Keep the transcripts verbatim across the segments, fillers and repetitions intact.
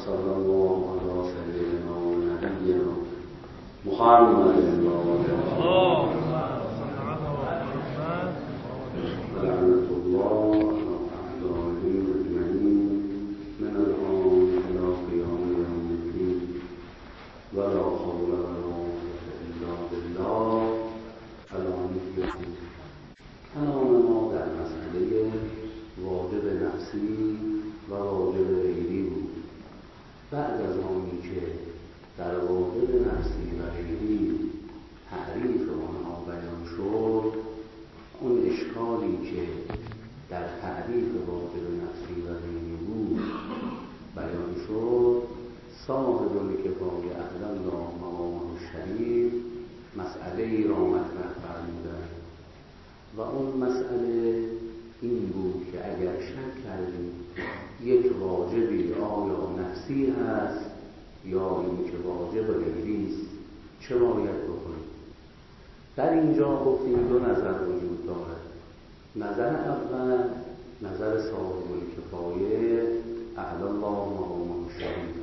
وصلی الله علی سیدنا و نبینا محمد و لعنت الله علی اعدائهم اجمعین من الان الی قیام یوم الدین ولا حول ولا قوة الا بالله العلی العظیم. کلام ما در مسئله واجب نفسی و واجب غیری بود. بعد از آنی که در واجب نفسی و غیری تعریف آنها بیان شد، اون اشکالی که در تعریف واجب نفسی و غیری بود بیان شد، صاحب الکفایه اعلی الله مقامه الشریف مسئله ای را مطرح فرمودند و اون مسئله این بود که اگر شک کردیم یک واجبی آیا نفسی هست یا این که واجب غیری است، چه باید بکنیم؟ در اینجا گفتیم دو نظر وجود دارد. نظر اول نظر صاحب الکفایه اعلی الله مقامه الشریف.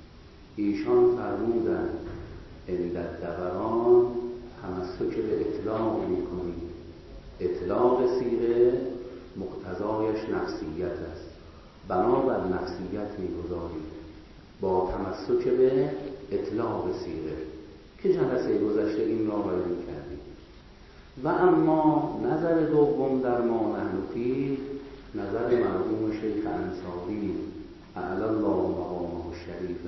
ایشان فرمودند عند الدوران تمسک به اطلاق میکنیم. اطلاق صیغه مقتضایش نفسیت است، بنابر نفسیت میگذاریم با تمسک به اطلاق صیغه که جلسه گذشته این را بیان کردیم. و اما نظر دوم در ما نحن فیه نظر مرحوم شیخ انصاری اعلی الله مقامه الشریف.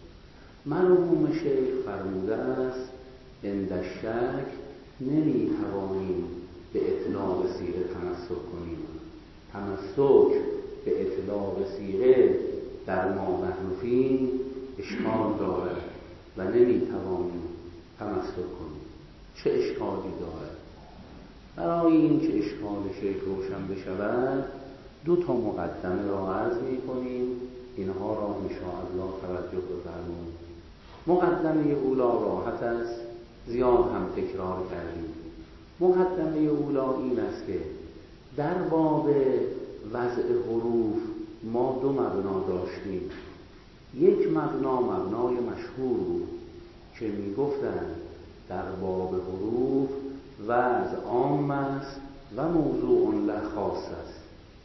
مرحوم شیخ فرموده است عند الشک نمیتوانیم به اطلاق صیغه تمسک کنیم. تمسک به اطلاق صیغه در ما نحن فیه اشکال دارد و نمیتوانیم تمسک کنیم. چه اشکالی دارد؟ برای این که اشکال شیخ روشن بشود دو تا مقدمه را عرض می کنیم، اینها را انشاءالله توجه بفرمایید. مقدمه اولا راحت است، زیاد هم تکرار کردیم. مقدمه اولا این است که در باب وضع حروف ما دو مبنا داشتیم. یک مبنا مبنای مشهور بود که می گفتند در باب حروف وضع عام است و موضوع له خاص است.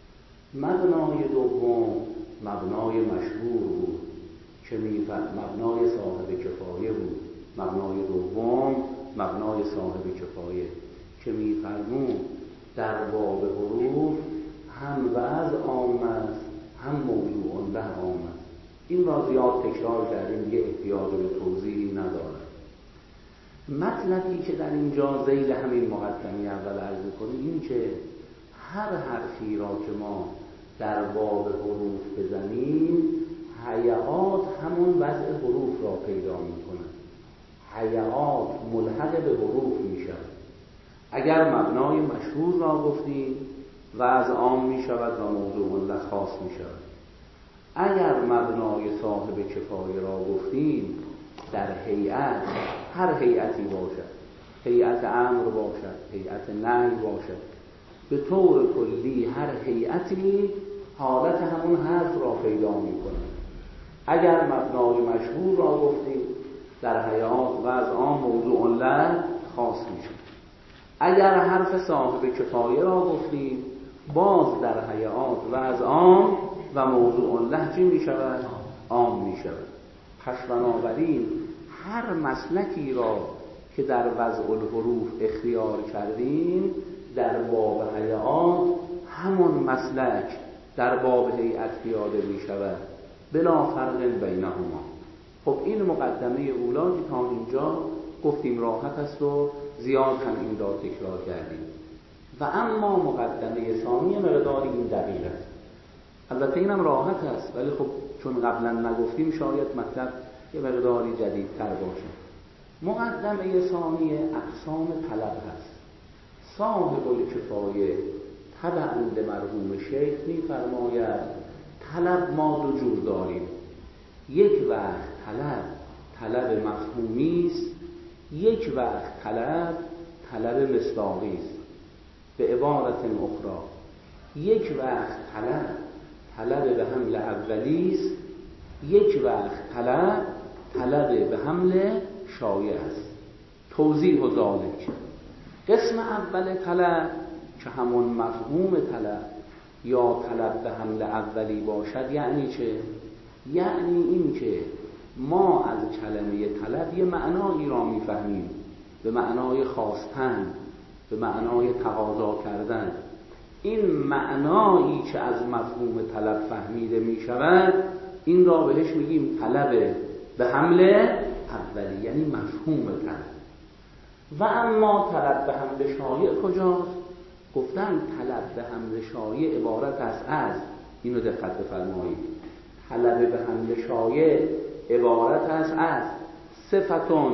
مبنای دوم مبنای مشهور بود که مبنای صاحب کفایه بود. مبنای دوم مبنای صاحب کفایه که می‌فرمود در باب حروف هم وضع عام است هم موضوع له عام است. این را زیاد تکرار کردیم، دیگه احتیاج به توضیحی ندارد. مطلبی که در اینجا ذیل همین مقدمه اول عرض کنیم این که هر حرفی را که ما در باب حروف بزنیم هیئات همون وضع حروف را پیدا می‌کنند. هیئات ملحق به حروف می‌شود. اگر مبنای مشهور را گفتیم وضع عام می‌شود و موضوع له خاص می‌شود. اگر مبنای صاحب کفایه را گفتیم در هیئت، هر هیئتی باشد، هیئت امر باشد، هیئت نهی باشد، به طور کلی هر هیئتی حالت همون حرف را پیدا می‌کند. اگر مبنای مشهور را گفتیم در هیئات وضع عام موضوع له خاص می‌شود. اگر حرف صاحب کفایه را گفتیم باز در هیئات وضع عام و موضوع له چی می‌شود؟ عام می‌شود. پس بنابراین هر مسلکی را که در وضع الحروف اختیار کردیم در باب هیئات همون مسلک در باب هیئت پیاده می‌شود بلا فرق بینهما. خب این مقدمه اولا که تا اینجا گفتیم راحت است و زیاد هم این را تکرار کردیم. و اما مقدمه ثانی مقداری این دقیق است. البته اینم راحت است ولی خب چون قبلا نگفتیم شاید مطلب یه مقداری جدیدتر باشه. مقدمه ثانی اقسام طلب هست. صاحب الکفایه طبعاً به مرحوم شیخ می‌فرماید طلب ما دو جور داریم. یک وقت طلب طلب مفهومی است، یک وقت طلب طلب مصداقی است. به عبارت اخرى یک وقت طلب طلب به حمل اولی است، یک وقت طلب طلب به حمل شایع است. توضیح و ذالک. قسم اول طلب که همون مفهوم طلب یا طلب به حمل اولی باشد، یعنی چه؟ یعنی این که ما از کلمه طلب یه معنایی را میفهمیم، به معنای خواستن، به معنای تقاضا کردن. این معنایی که از مفهوم طلب فهمیده می شود، این را بهش میگیم طلب به حمل اولی، یعنی مفهوم طلب. و اما طلب به حمل شایع کجاست؟ گفتن طلب به حمل شایع عبارت است از، اینو دقت بفرمایید، طلب به حمل شایع عبارت است از صفتون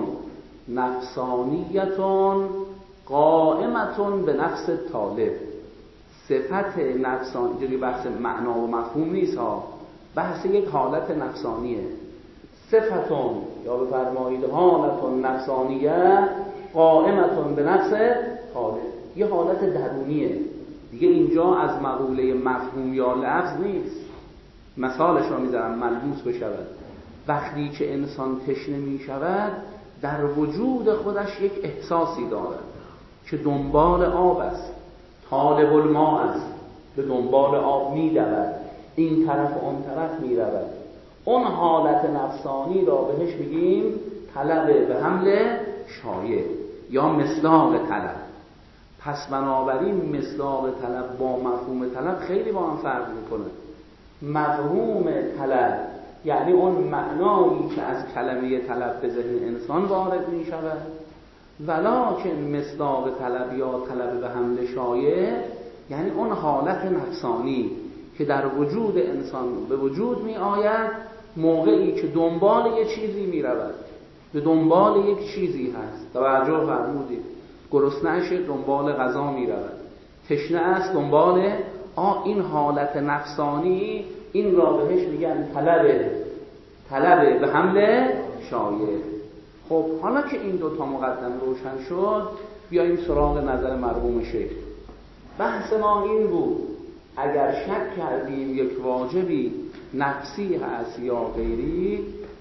نفسانیتون قائمتون به نفس طالب. صفت نفسانی، اینجوری بحث معنا و مفهوم نیست ها، بحث یک حالت نفسانیه. صفتون یا بفرمایید حالتون نفسانیه قائمتون به نفس طالب، یه حالت درونیه دیگه. اینجا از مقوله مفهوم یا لفظ نیست. مثالش رو میذارم ملموس بشود. وقتی که انسان تشنه میشود، در وجود خودش یک احساسی دارد که دنبال آب است، طالب الماء است، به دنبال آب میدود، این طرف و اون طرف میرود. اون حالت نفسانی را بهش میگیم طلب به حمل شایع یا مصداق طلب. پس بنابراین مصداق طلب با مفهوم طلب خیلی با هم فرق میکنه. مفهوم طلب یعنی اون معنایی که از کلمه طلب به ذهن انسان وارد می شود، ولکن مصداق طلب یا طلب به حمل شایع یعنی اون حالت نفسانی که در وجود انسان به وجود می آید موقعی که دنبال یک چیزی می رود، به دنبال یک چیزی هست. توجه فرمودید، گرسنه‌اش دنبال غذا می رود، تشنه است دنبال آ، این حالت نفسانی، این را بهش میگن طلب طلب به حمل شایع. خب حالا که این دو تا مقدم روشن شد، بیاییم سراغ نظر مرحوم شیخ. بحث ما این بود اگر شک کردیم یک واجبی نفسی هست یا غیری،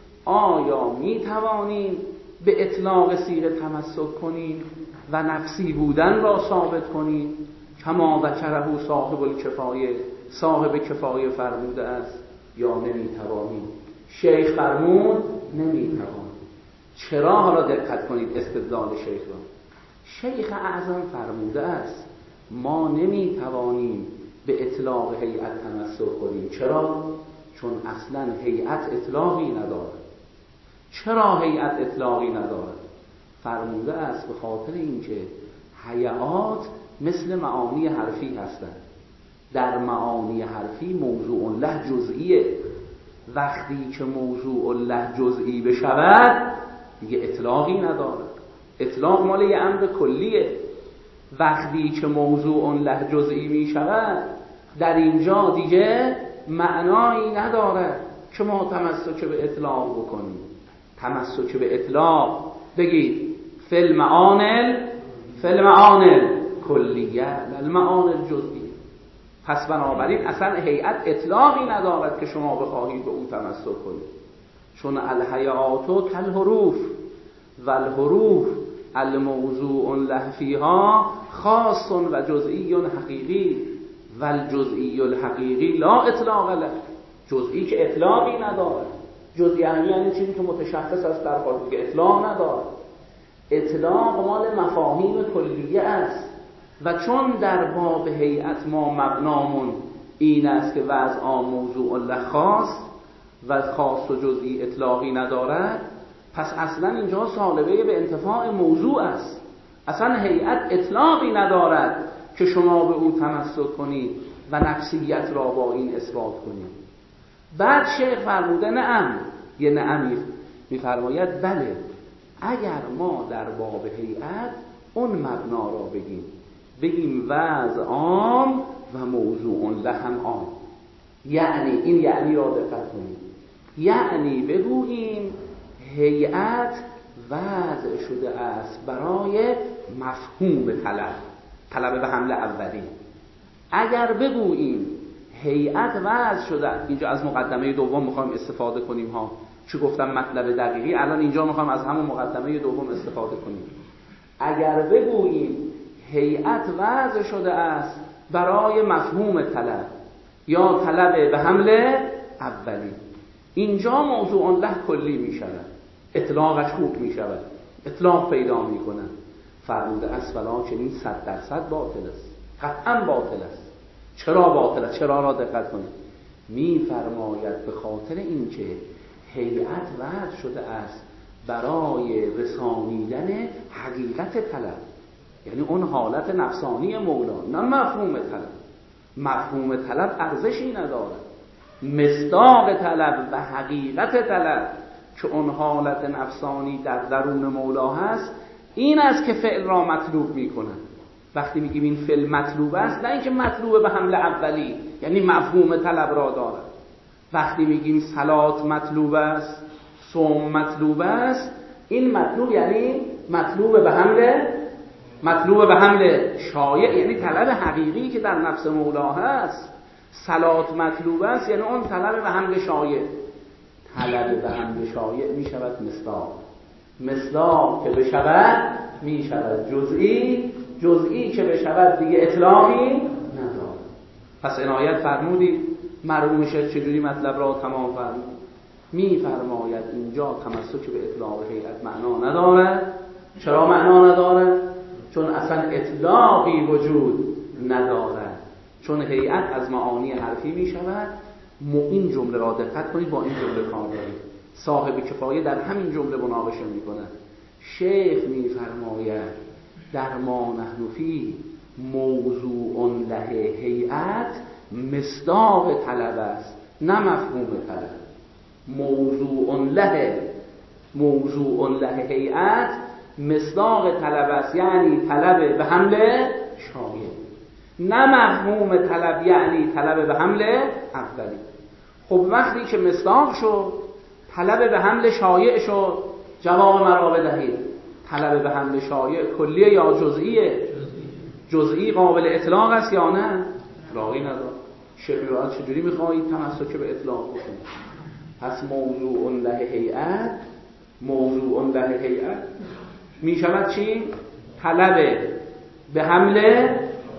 آیا می توانیم به اطلاق صیغه تمسک کنیم و نفسی بودن را ثابت کنیم کما ذکره صاحب الکفایه، صاحب کفایه فرموده است، یا نمیتوانیم؟ شیخ فرمود نمیتوانیم. چرا؟ حالا دقت کنید استدلال شیخ را. شیخ اعظم فرموده است ما نمیتوانیم به اطلاق هیئت تمسک کنیم. چرا؟ چون اصلا هیئت اطلاقی ندارد. چرا هیئت اطلاقی ندارد؟ فرموده است به خاطر اینکه هیئات مثل معانی حرفی هستند. در معانی حرفی موضوع له جزئیه. وقتی که موضوع له جزئی بشود دیگه اطلاقی ندارد. اطلاق مال یه امر کلیه. وقتی که موضوع له جزئی می شود در اینجا دیگه معنایی ندارد که ما تمسک به اطلاق بکنیم. تمسک به اطلاق بگید فی المعانل فی المعانل کلیه المعانل جزئی. پس بنابراین اصلا هیئت اطلاقی ندارد که شما بخواهید به اون تمسک کنید. چون الهیئات کالحروف و الحروف الموضوع له فیها خاص و جزئی حقیقی و الجزئی الحقیقی لا اطلاق له. جزئی که اطلاقی ندارد. جزئی یعنی چیزی که متشخص است در حال که اطلاق ندارد. اطلاق مال مفاهیم کلیه است و چون در باب هیئت ما مبنامون این است که وضع موضوع له خاص و خاص و جزئی اطلاقی ندارد، پس اصلا اینجا سالبه به انتفاع موضوع است. اصلا هیئت اطلاقی ندارد که شما به او تمسک کنید و نفسیت را با این اثبات کنید. بعد شیخ فرموده نعم، یه نعمی میفرماید بله اگر ما در باب هیئت اون مبنا را بگیم بگیم وضع عام و موضوع له هم عام، یعنی این یعنی را دقت کنید، یعنی بگوییم هیئت وضع شده است برای مفهوم طلب، طلب به حمل اولی. اگر بگوییم هیئت وضع شده. اینجا از مقدمه دوم میخوایم استفاده کنیم ها، چون گفتم مطلب دقیقی، الان اینجا میخوایم از همون مقدمه دوم استفاده کنیم. اگر بگوییم هیئت وضع شده است برای مفهوم طلب یا طلب به حمل اولی، اینجا موضوع له کلی می شود، اطلاقش خوب می شود، اطلاق پیدا می کنند. فرموده است ولا چنین صد درصد باطل است، قطعا باطل است. چرا باطل است؟ چرا را دقت کنید. می فرماید به خاطر اینکه هیئت وضع شده است برای رسانیدن حقیقت طلب، یعنی اون حالت نفسانی مولا، نه مفهوم طلب. مفهوم طلب ارزشی ندارد. مصداق طلب و حقیقت طلب که اون حالت نفسانی در درون مولا هست، این است که فعل را مطلوب میکنن. وقتی میگیم این فعل مطلوب است، نه اینکه مطلوب به حمل اولی، یعنی مفهوم طلب را دارد. وقتی میگیم صلات مطلوب است، صوم مطلوب است، این مطلوب یعنی مطلوب به حمل مطلوب به حمل شایع، یعنی طلب حقیقی که در نفس مولا هست. صلات مطلوب است یعنی اون طلب به حمل شایع. طلب به حمل شایع می شود مصداق، مصداق که بشود می شود جزئی، جزئی که بشود دیگه اطلاقی نداره. پس عنایت فرمودید مرحوم شیخ چجوری مطلب را تمام فرمود. می فرماید اینجا تمسک به اطلاق هیئت معنا ندارد. چرا معنا ندارد؟ چون اصلا اطلاقی وجود ندارد، چون هیئت از معانی حرفی می شود. این جمله را دقت کنید، با این جمله کار دارید. صاحب کفایه در همین جمله مناقشه می کند. شیخ می فرماید در ما نحن فی موضوع له هیئت مصداق طلب است، نه مفهوم طلب. موضوع له موضوع له هیئت مصداق طلب است، یعنی طلب به حمل شایع، نه مفهوم طلب یعنی طلب به حمل اولی. خب وقتی که مصداق شد، طلب به حمل شایع شد، جواب مرا بدهید. طلب به حمل شایع کلیه یا جزئیه؟ جزئی قابل اطلاق است یا نه؟ اطلاقی نداره. شیخ می‌فرماید چجوری می‌خواهید تمسک به اطلاق بکنید؟ پس موضوع له هیئت، موضوع له هیئت می شود چی؟ طلب به حمل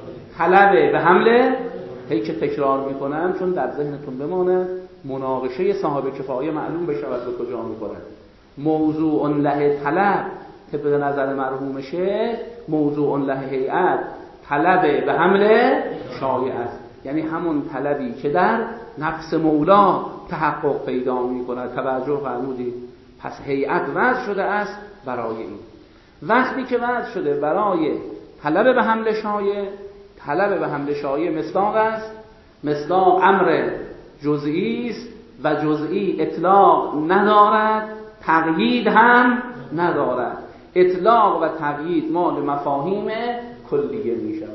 طلب به حمل هی که تکرار میکنم چون در ذهنتون بمانه، مناقشه صاحب کفایه معلوم بشود به کجا میکنه. موضوع له طلب طبق نظر مرحوم شیخ، موضوع له هیئت طلب به حمل شایع است، یعنی همون طلبی که در نفس مولا تحقق پیدا میکند. توجه فرمودید؟ پس هیئت وضع شده است برای این. وقتی که وضع شده برای طلب به حمل شایع، طلب به حمل شایع مصداق است. مصداق امر جزئی است و جزئی اطلاق ندارد، تقیید هم ندارد. اطلاق و تقیید مال مفاهیم کلیه می شود.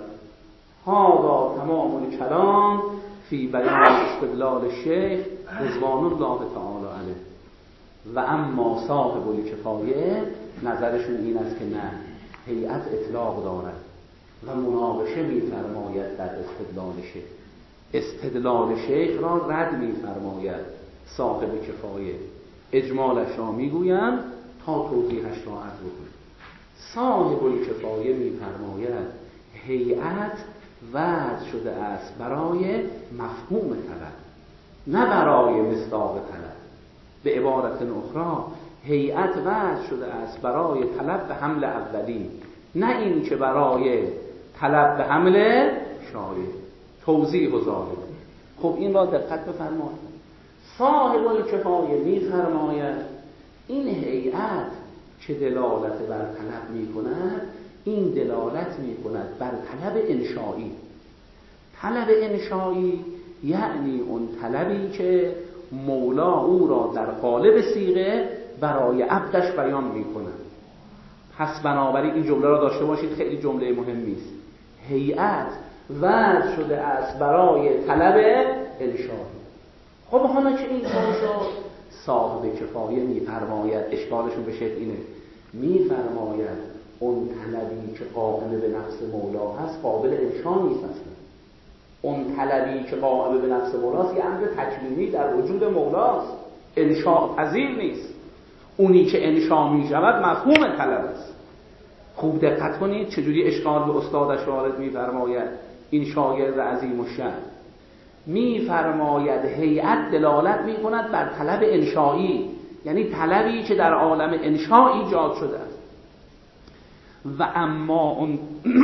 هذا تمام الکلام فی بیان استدلال شیخ رضوان الله تعالی علیه. و اما صاحب الکفایه نظرشون این است که نه، هیئت اطلاق دارد و مناقشه می فرماید در استدلال شیخ. استدلال شیخ را رد می فرماید صاحب کفایه. اجمالش را می گویم تا توضیحش را عرض کنیم. صاحب الکفایه می فرماید هیئت وضع شده است برای مفهوم طلب، نه برای مصداق طلب. به عبارت اخرى هیئت وضع شده است برای طلب به حمل اولی، نه این که برای طلب به حمل شایع. توضیح و ظاهر. خب این را دقت بفرمایید. صاحب الکفایه می‌فرماید این هیئت که دلالت بر طلب می‌کند، این دلالت می‌کند بر طلب انشایی. طلب انشایی یعنی اون طلبی که مولا او را در قالب صیغه برای عبدش بیان می‌کند. پس بنابراین این جمله را داشته باشید، خیلی جمله مهمی است. هیئت وضع شده است برای طلب انشایی. خب حالا که این کار شد، صاحب کفایه می‌فرماید، اشکالشون به شکل اینه، می‌فرماید اون طلبی که قابل به نفس مولا هست قابل انشا نیست اصلا. اون طلبی که قائم به نفس مولاست یه امر تکوینی در وجود مولاست، انشاء پذیر نیست. اونی که انشاء می شود مفهوم طلب است. خوب دقت کنید چجوری اشکال به استادش وارد می فرماید این شاگرد عظیم الشأن. می فرماید هیئت دلالت می کند بر طلب انشایی، یعنی طلبی که در عالم انشاء ایجاد شده است. و اما اون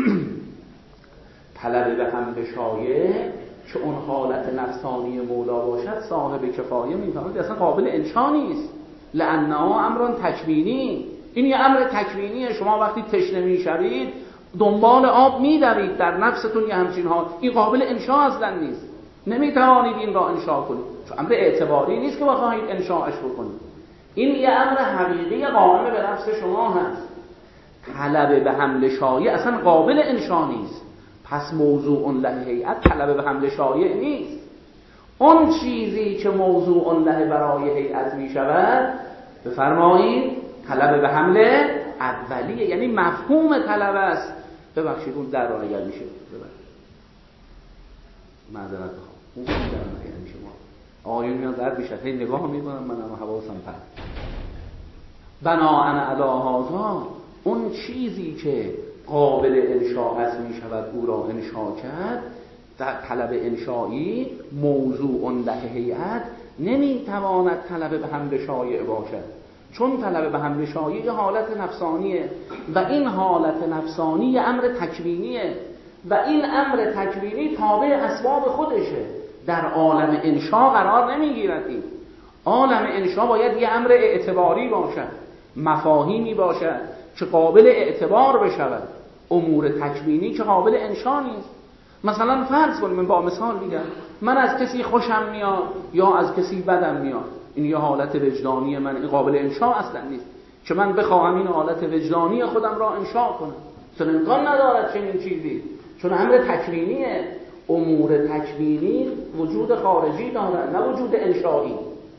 طلب به حمل شایع که اون حالت نفسانی مولا باشد صاحب کفایه می فرماید اصلا قابل انشاء نیست، لأنه امر تکوینی. این یه امر تکوینیه. شما وقتی تشنه میشوید دنبال آب میدوید، در نفستون یه همچین ها، این قابل انشاء اصلا نیست، نمیتوانید این را انشاء کنید، چون امر اعتباری نیست که بخواهید انشاءش بکنید. این یه امر حقیقی قائم به نفس شما هست. طلب به حمل شایع اصلا قابل انشاء نیست، پس موضوع له هیئت طلب به حمل شایع نیست. اون چیزی که موضوع له برای هیئت می شود بفرمایید طلب به حمل اولیه، یعنی مفهوم طلب است. ببخشید اون در را اگر میشه ببخشید معذرت بخوام، اون در را میشه ما آیون میاد در بیشتر هی نگاه میکنم منم حواسم پرت. بناء علی هذا اون چیزی که قابل انشاء است می شود او را انشاء کرد. در طلب انشایی موضوع له هیئت نمیتواند طلب به حمل شایع باشد، چون طلب به حمل شایع حالت نفسانیه و این حالت نفسانی امر تکوینیه و این امر تکوینی تابع اسباب خودشه، در عالم انشاء قرار نمیگیرد. این عالم انشاء باید یه امر اعتباری باشد، مفاهیمی باشد که قابل اعتبار بشود، امور تکوینی که قابل انشاء نیست. مثلا فرض کنیم، من با مثال میگم، من از کسی خوشم میاد یا از کسی بدم میاد، این یه حالت وجدانی من، این قابل انشاء اصلا نیست که من بخواهم این حالت وجدانی خودم را انشاء کنم، چون امکان ندارد چنین چیزی، چون امر تکوینیه. امور تکوینی وجود خارجی دارد نه وجود انشایی.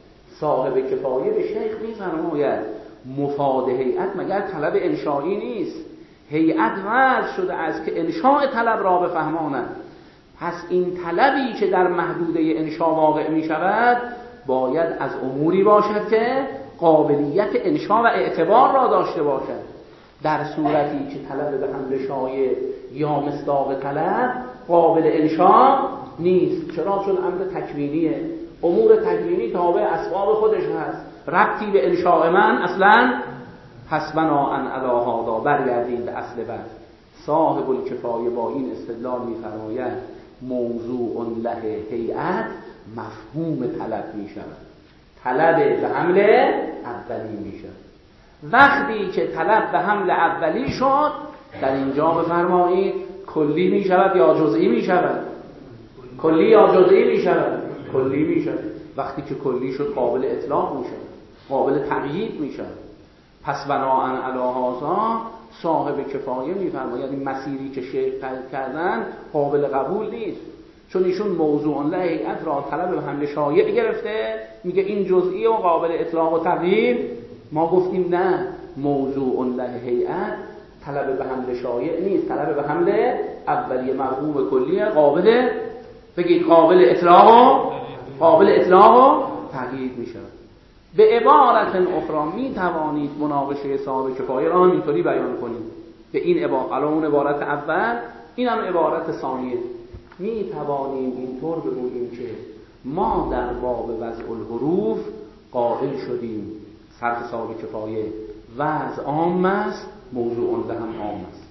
صاحب کفایه به شیخ میفرماید مفاد هیئت مگر طلب انشایی نیست؟ هیئت وضع شده است که انشاء طلب را بفهماند. پس این طلبی که در محدوده انشاء واقع می شود باید از اموری باشد که قابلیت انشاء و اعتبار را داشته باشد. در صورتی که طلب به حمل شایع یا مصداق طلب قابل انشاء نیست. چرا؟ چون امر تکوینیه، امور تکوینی تابع اسباب خودش هست، ربطی به انشاء من اصلا. پس بناءً علی هذا برگردیم به اصل بحث. صاحب الکفایه با این استدلال می‌فرماید موضوع له هیئت مفهوم طلب می‌شود، طلب به حمل اولی می‌شود. وقتی که طلب به حمل اولی شد در اینجا بفرمایید کلی می‌شود یا جزئی می‌شود؟ کلی یا جزئی می‌شود؟ کلی می‌شود. وقتی که کلی شد قابل اطلاق می‌شود، قابل تقیید می‌شود. پس بناءً علی هذا صاحب کفایه می‌فرماید این مسیری که شیخ کردن قابل قبول نیست، چون ایشون موضوع له هیئت را طلب به حمل شایع گرفته، میگه این جزئی و قابل اطلاق و تغییر. ما گفتیم نه، موضوع له هیئت طلب به حمل شایع نیست، طلب به حمل اولیه مفهوم کلیه، قابل بگید قابل اطلاق و قابل اطلاق و تغییر میشه. به عبارت اخرى می توانید مناقشه صاحب کفایه را اینطوری بیان کنید، به این عبارت، الان اون عبارت اول، این هم عبارت ثانیه. می توانیم اینطور بگوییم که ما در باب وضع الحروف قائل شدیم صرف صاحب کفایه وضع عام است، موضوع له هم عام است،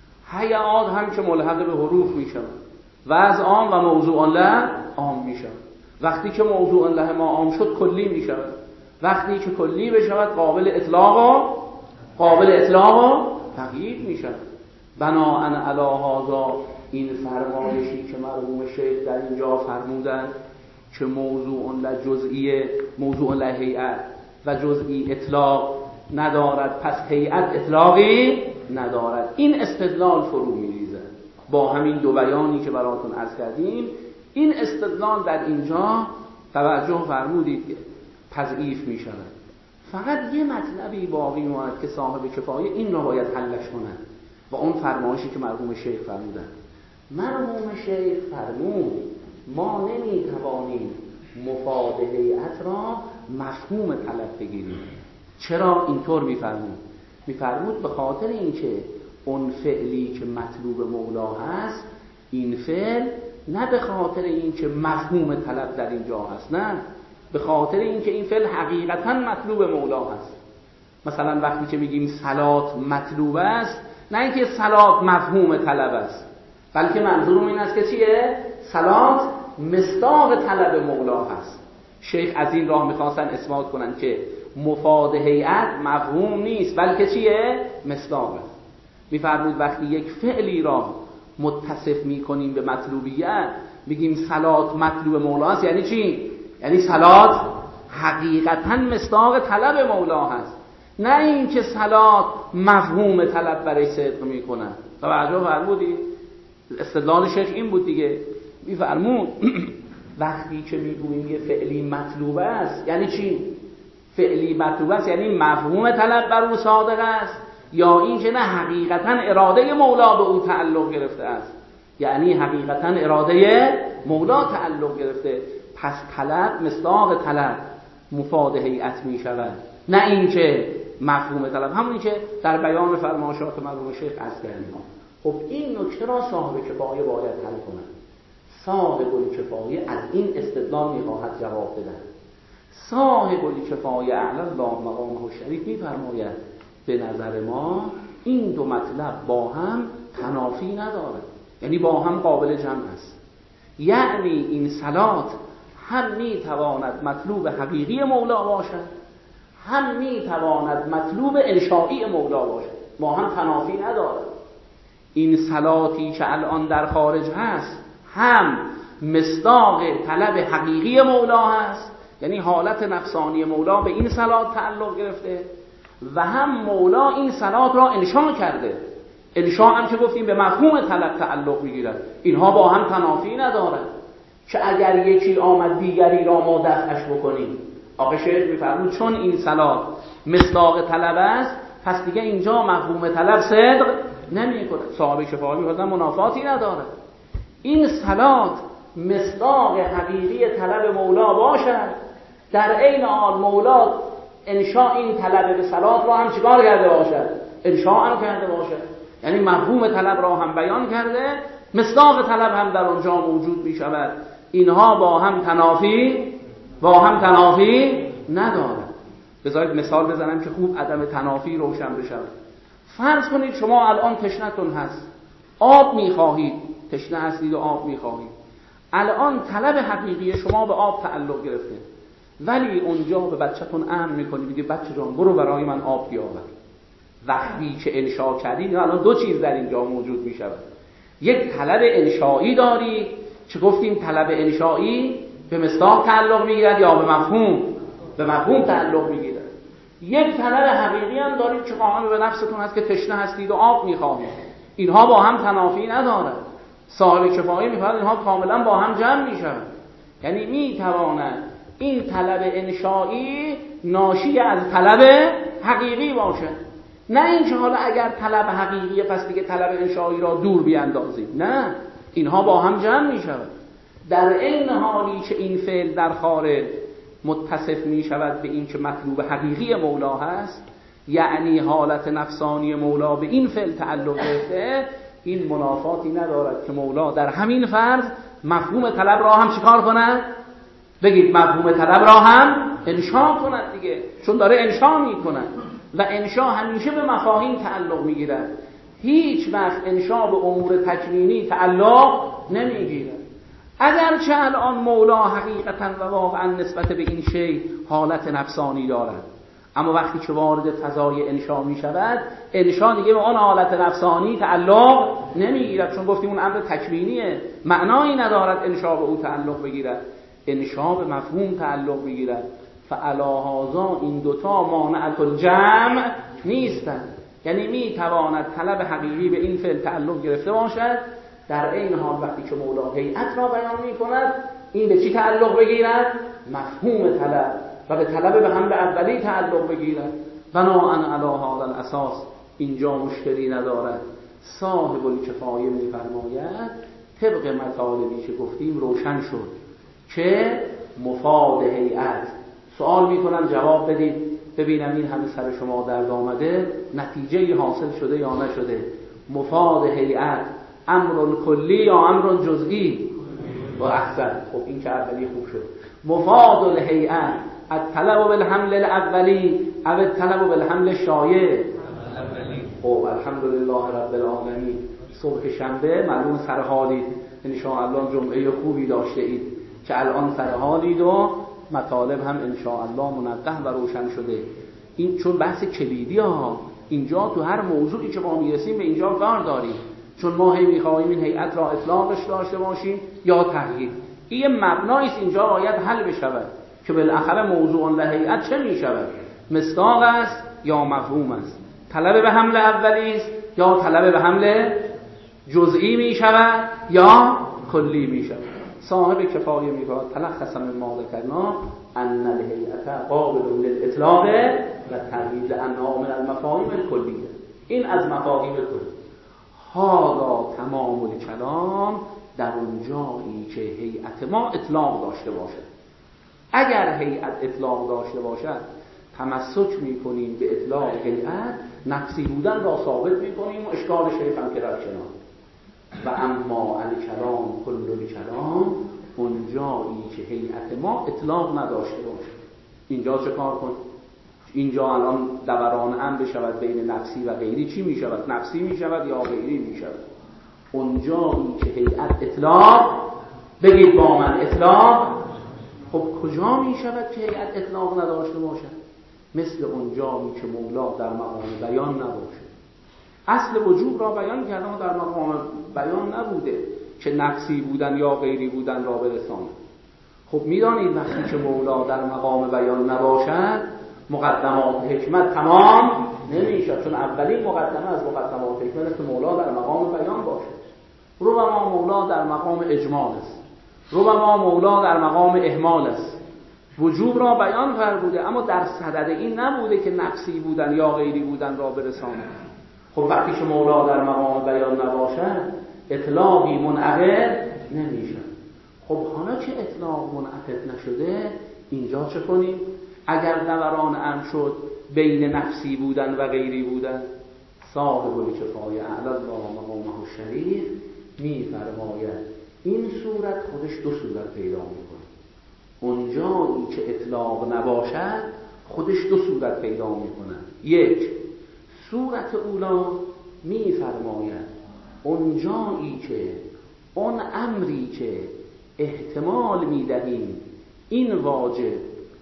هیئات هم که ملحق به حروف می شود، وضع عام و موضوع له عام می شود. وقتی که موضوع له ما عام شد کلی می شود، وقتی که کلی بشود قابل اطلاق و قابل اطلاق و تغییر می شود. بناءً علی هذا این فرمایشی که مرحوم شیخ در اینجا فرمودند که موضوع له جزئی، موضوع له هیئت و جزئی اطلاق ندارد، پس هیئت اطلاقی ندارد، این استدلال فرو می‌ریزد. با همین دو بیانی که براتون عرض کردیم، این استدلال در اینجا توجه فرمودید که تضعیف می شود. فقط یه مطلبی باقی ماند که صاحب کفایه این را باید حلش کنند و اون فرمایشی که مرحوم شیخ فرمودند. مرحوم شیخ فرمود ما نمیتوانیم مفاد هیئت را مفهوم طلب بگیریم. چرا اینطور میفرمود؟ میفرمود به خاطر اینکه اون فعلی که مطلوب مولا هست، این فعل نه به خاطر اینکه مفهوم طلب در اینجا هست، نه، به خاطر اینکه این فعل حقیقتا مطلوب مولا هست. مثلا وقتی که میگیم صلات مطلوب است، نه اینکه صلات مفهوم طلب است، بلکه منظورم این است که چیه؟ صلات مصداق طلب مولا هست. شیخ از این راه میخواستن اثبات کنن که مفاد هیئت مفهوم نیست، بلکه چیه؟ مصداق است. میفرمود وقتی یک فعلی را متصف میکنیم به مطلوبیت، میگیم صلات مطلوب مولا است، یعنی چی؟ یعنی صلات حقیقتا مصداق طلب مولا هست، نه اینکه صلات مفهوم طلب برای صدق میکنه. توجه فرمودید؟ استدلال شیخ این بود دیگه. میفرمود وقتی که میگوییم یه فعلی مطلوب است، یعنی چی؟ فعلی مطلوب است یعنی مفهوم طلب بر او صادق است، یا این که نه حقیقتا اراده مولا به او تعلق گرفته است، یعنی حقیقتا اراده مولا تعلق گرفته. پس طلب مصداق طلب مفاد هیئت می شود، نه این که مفهوم طلب. همونی که در بیان فرمایشات مرحوم شیخ عرض کردیم. خب این نکته را صاحب کفایه باید حل کند. صاحب الکفایه از این استدلال می‌خواهد جواب بدهد. صاحب الکفایه اعلی الله مقامه الشریف می‌فرماید به نظر ما این دو مطلب با هم تنافی ندارد، یعنی با هم قابل جمع است. یعنی این صلات هم می‌تواند مطلوب حقیقی مولا باشد، هم می‌تواند مطلوب انشائی مولا باشد، با هم تنافی ندارد. این صلاتی که الان در خارج هست هم مصداق طلب حقیقی مولا هست، یعنی حالت نفسانی مولا به این صلات تعلق گرفته، و هم مولا این صلات را انشا کرده. انشا هم که گفتیم به مفهوم طلب تعلق میگیرد. اینها با هم تنافی ندارد که اگر یکی آمد دیگری را ما دفعش بکنیم. آقا شیخ میفرمود چون این صلات مصداق طلب است، پس دیگه اینجا مفهوم طلب صدق نمی کنه. صاحب کفایه می‌فرماید منافاتی نداره. این صلات مصداق حقیقی طلب مولا باشد، در عین حال مولا انشاء این طلب به صلات را هم چیکار کرده باشد؟ انشاء هم کرده باشد، یعنی مفهوم طلب را هم بیان کرده، مصداق طلب هم در اونجا موجود می شود. اینها با هم تنافی با هم تنافی ندارد. بذارید مثال بزنم که خوب عدم تنافی روشن بشه. فرض کنید شما الان تشنه‌تون هست، آب می‌خواهید، تشنه هستید و آب می‌خواهید. الان طلب حقیقی شما به آب تعلق گرفته، ولی اونجا به بچه‌تون امر می‌کنید، میگه بچه جان برو برای من آب بیاور. وقتی که انشا کردید الان دو چیز در اینجا موجود می‌شود. یک طلب انشایی دارید که گفتیم طلب انشایی به مصداق تعلق می‌گیرد یا به مفهوم؟ به مفهوم تعلق می‌گیرد. یک طلب حقیقی هم دارید که قائم به نفستون هست که تشنه هستید و آب می‌خواهید. اینها با هم تنافی ندارد. صاحب کفایه می‌فرماید اینها کاملا با هم جمع می‌شوند. یعنی می‌تواند این طلب انشایی ناشی از طلب حقیقی باشد، نه اینکه حالا اگر طلب حقیقی پس دیگه طلب انشایی را دور بیاندازیم. نه، اینها با هم جمع می‌شوند. در این حالی که این فعل در خارج متصف می شود به این که مطلوب حقیقی مولا هست، یعنی حالت نفسانی مولا به این فعل تعلق گرفته، این منافاتی ندارد که مولا در همین فرض مفهوم طلب را هم چیکار کند؟ بگید مفهوم طلب را هم انشا کند دیگه، چون داره انشا می کند و انشا همیشه به مفاهیم تعلق می گیرد. هیچ وقت انشا به امور تکوینی تعلق نمی گیرد. اگرچه الان مولا حقیقتا و واقعا نسبت به این شی حالت نفسانی دارد، اما وقتی که وارد فضای انشا می شود، انشا دیگه به آن حالت نفسانی تعلق نمی گیرد، چون گفتیم اون امر تکوینیه، معنایی ندارد انشا به او تعلق بگیرد. انشا به مفهوم تعلق بگیرد. فعلا هذا این دوتا مانعت الجمع نیستند، یعنی می تواند طلب حقیقی به این فعل تعلق گرفته باشد، در این حال وقتی که مولا هیئت را بیان می کند این به چی تعلق بگیرد؟ مفهوم طلب، و به طلب به حمل اولی تعلق بگیرد. بناءً علی هذا الاساس اینجا مشکلی ندارد. صاحب الکفایه می فرماید طبق مطالبی که گفتیم روشن شد که مفاد هیئت. سوال میکنم جواب بدید ببینم این همه سر شما درد آمده نتیجه حاصل شده یا نشده. مفاد هیئت امر کلی یا امر جزئی؟ و احسن. خب این که اولی خوب شد. مفاد الهیئت الطلب بالحمل الاولی او الطلب بالحمل الشایع؟ خب الحمدلله رب العالمین. صبح شنبه معلوم سر حالید، ان شاء الله جمعه خوبی داشته اید که الان سر حالید و مطالب هم ان شاء الله منقح و روشن شده. این چون بحث کلیدی ها، اینجا تو هر موضوعی که ما میرسیم به اینجا کار داریم، چون ما هی میخوایم این هیئت را اطلاقش داشته باشیم یا تغییر. این مبنایی است اینجا باید حل بشود که بالاخره موضوع الهیئت چه میشود؟ مصداق است یا مفهوم است؟ طلب به حمل اولی است یا طلب به حمل جزئی میشود یا کلی میشود؟ صاحب کفایه میگه تلخص من ما ذکرنا ان الهیئت قابل للاطلاق و تغییر لانها من المفاهیم الکلیه. این از مفاهیم کلی. هذا تمام الکلام در اون جایی که هیئت ما اطلاق داشته باشد. اگر هیئت اطلاق داشته باشد تمسک میکنیم به اطلاق هیئت، نفسی بودن را ثابت میکنیم و اشکال شیخ هم که در کنار. و اما الکلام کل الکلام، اون جایی که هیئت ما اطلاق نداشته باشه. اینجا چه کار کن؟ اینجا الان دوران هم بشود بین نفسی و غیری، چی می شود؟ نفسی می شود یا غیری می شود؟ اونجایی که هیئت اطلاق، بگید با من اطلاق، خب کجا می شود که هیئت اطلاق نداشته باشد؟ مثل اونجایی که مولا در مقام بیان نباشه. اصل وجوب را بیان کردن در مقام بیان نبوده که نفسی بودن یا غیری بودن را برساند. خب میدانید وقتی که مولا در مقام بیان نباشد مقدمات حکمت تمام نمیشد، چون اولین مقدمه از مقدمات حکمت است که مولا در مقام بیان باشد. ربما مولا در مقام اجمال است، ربما مولا در مقام اهمال است. وجوب را بیان فرموده اما در صدد این نبوده که نفسی بودن یا غیری بودن را برساند. خب وقتی که مولا در مقام بیان نباشد اطلاقی منعقد نمیشد. خب حالا که اطلاق منعقد نشده اینجا چه کنیم؟ اگر دوران امر شد بین نفسی بودن و غیری بودن، صاحب الکفایه اعلی الله مقامه الشریف میفرماید این صورت خودش دو صورت پیدا میکنه. اونجایی که اطلاق نباشد خودش دو صورت پیدا میکنه. یک، صورت اولا میفرماید اونجایی که اون امری که احتمال میدهیم این واجب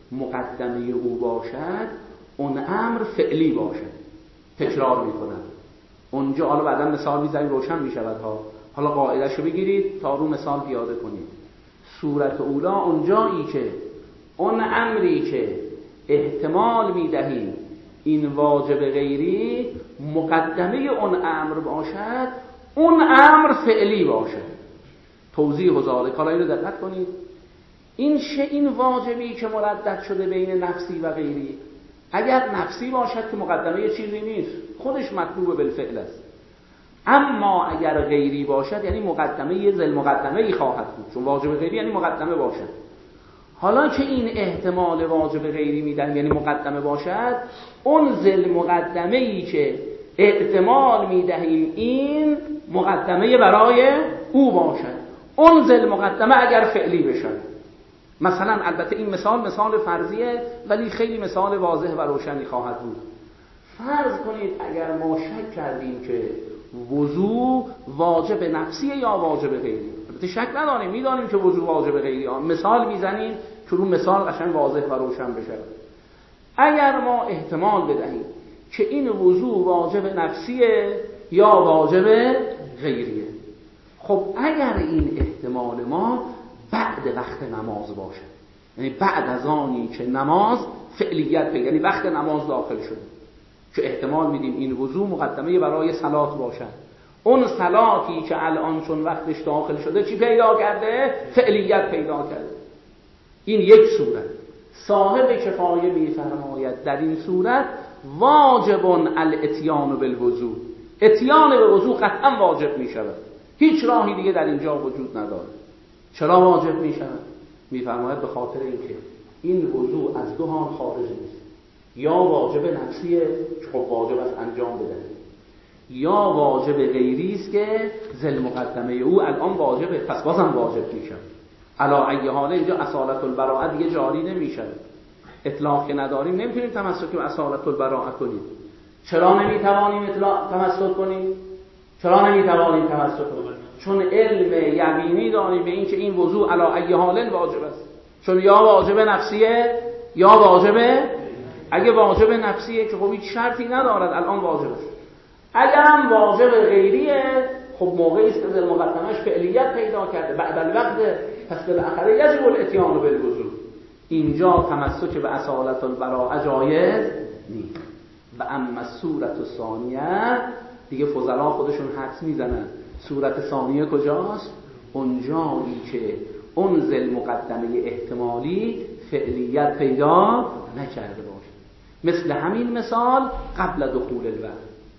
مقدمه او باشد، اون امر فعلی باشد. تکرار میکنم اونجا، حالا بعدا مثال میزنیم روشن میشود ها. حالا قاعده‌شو بگیرید تا رو مثال پیاده کنید. صورت اولا اونجایی که اون امری که احتمال میدهیم این واجب غیری مقدمه اون امر باشد، اون امر فعلی باشد. توضیح و ذالک، حالا اینو دقت کنید. این شه این واجبی که مردد شده بین نفسی و غیری، اگر نفسی باشد که مقدمه چیزی نیست، خودش مطلوب بالفعل است. اما اگر غیری باشد یعنی مقدمه یه ذل مقدمه ای خواهد بود، چون واجب غیری یعنی مقدمه باشد. حالا که این احتمال واجب غیری میدن یعنی مقدمه باشد، اون ذل مقدمه ای که احتمال میدهیم این مقدمه برای او باشد، اون ذل مقدمه اگر فعلی بشد. مثلا البته این مثال مثال فرضیه ولی خیلی مثال واضح و روشنی خواهد بود. فرض کنید اگر ما شک کردیم که وضو واجب نفسیه یا واجب غیری، البته شک نداریم، میدانیم که وضو واجب غیری، مثال میزنیم که اون مثال قشنگ واضح و روشن بشه. اگر ما احتمال بدهیم که این وضو واجب نفسیه یا واجب غیریه، خب اگر این احتمال ما بعد وقت نماز باشه، یعنی بعد از آنی که نماز فعلیت پیدا، یعنی وقت نماز داخل شده، که احتمال میدیم این وضو مقدمه برای صلات باشد، اون صلاتی که الان چون وقتش داخل شده چی پیدا کرده؟ فعلیت پیدا کرده. این یک صورت. صاحب کفایه میفرماید در این صورت واجب الاتیان بالوضو، اتیان به وضو قطعا واجب میشود. هیچ راهی دیگه در اینجا وجود نداره. چرا واجب می شود؟ میفرماید به خاطر اینکه این وضوء از دو حال خارج نیست. یا واجب نفسیه که خب واجب است انجام بدهید، یا واجب غیری است که ذل مقدمه او الان واجبه، پس بازم واجب میشه. علا ای حاله اینجا اصالت البراءه دیگه جاری نمیشه. اطلاق که نداریم نمیتونیم تمسک به اصالت البراءه کنیم. چرا نمیتوانیم اطلاق تمسک کنیم؟ چرا نمیتوانیم تمسک کنیم؟ چون علم یقینی داریم به این که این وضوء علا ای حاله واجب است. چون یا واجب نفسیه یا واجب، اگه واجب نفسیه که خب هیچ شرطی ندارد الان واجب است. اگر هم واجب غیریه خب موقعی است که ذل مقدمش فعلیت پیدا کرده بعد الوقت، پس بالاخره یجب الاتیان بالوضوء. اینجا تمسک به اصالت البراءه جایز نیست. و اما صورت ثانیه دیگه فضلا خودشون حدس میزنن. صورت ثانیه کجاست؟ اونجایی که اون ذل مقدمه احتمالی فعلیت پیدا نکرده باشه. مثل همین مثال قبل دخول الوقت،